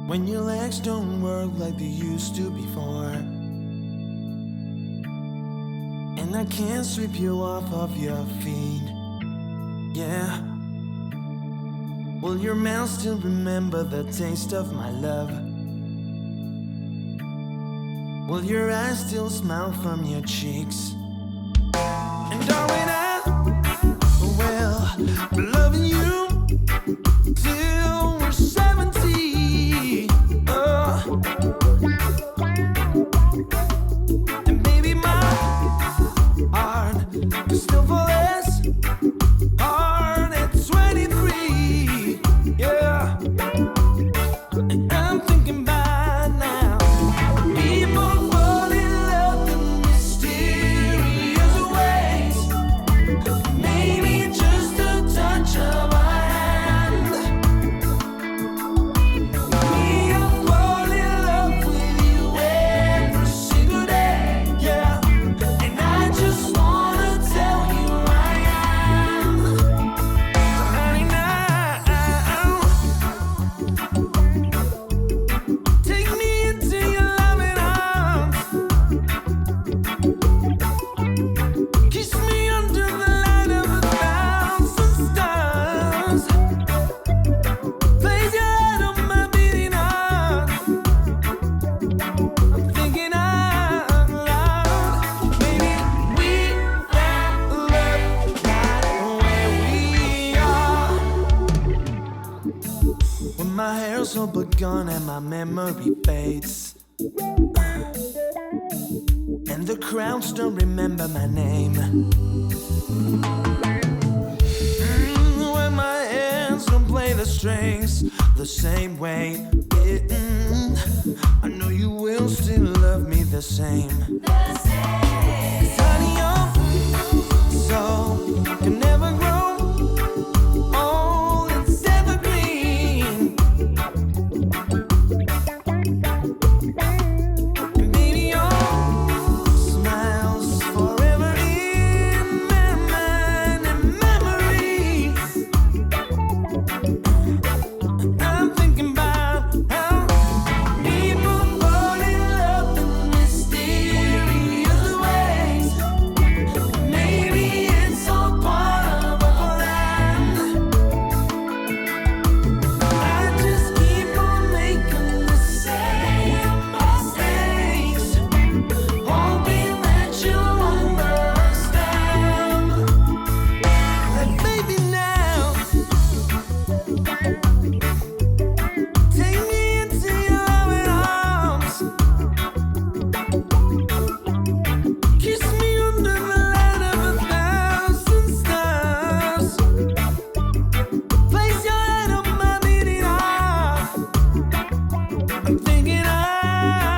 When your legs don't work like they used to before, and I can't sweep you off of your feet. Yeah. Will your mouth still remember the taste of my love? Will your eyes still smile from your cheeks? And darling, I will be loving you till we're 70. And baby, my heart is still for less hard at 23. Yeah. And I'm thinking about now. People fall in love in mysterious ways. Maybe just a touch of a hand. Me, I fall in love with you every single day. Yeah. And I just wanna tell you I am. Honey, now take me into your loving arms. Kiss me under the light of 1,000 stars. Place your head on my beating heart. I'm thinking out loud. Maybe we found love right where we are. When my hair's all but gone and my memory fades, and the crowds don't remember my name. When my hands don't play the strings the same way, I know you will still love me the same. 'Cause honey, your soul can never grow old, it's evergreen. And baby, your smile's forever in my mind and memories. I'm thinking about how people fall in love in mysterious ways. Maybe it's all part of a plan. I just keep on making the same mistakes, hoping that you'll understand. And baby, now take me into your loving arms. Kiss me under the light of 1,000 stars. Place your head on my beating heart. I'm thinking out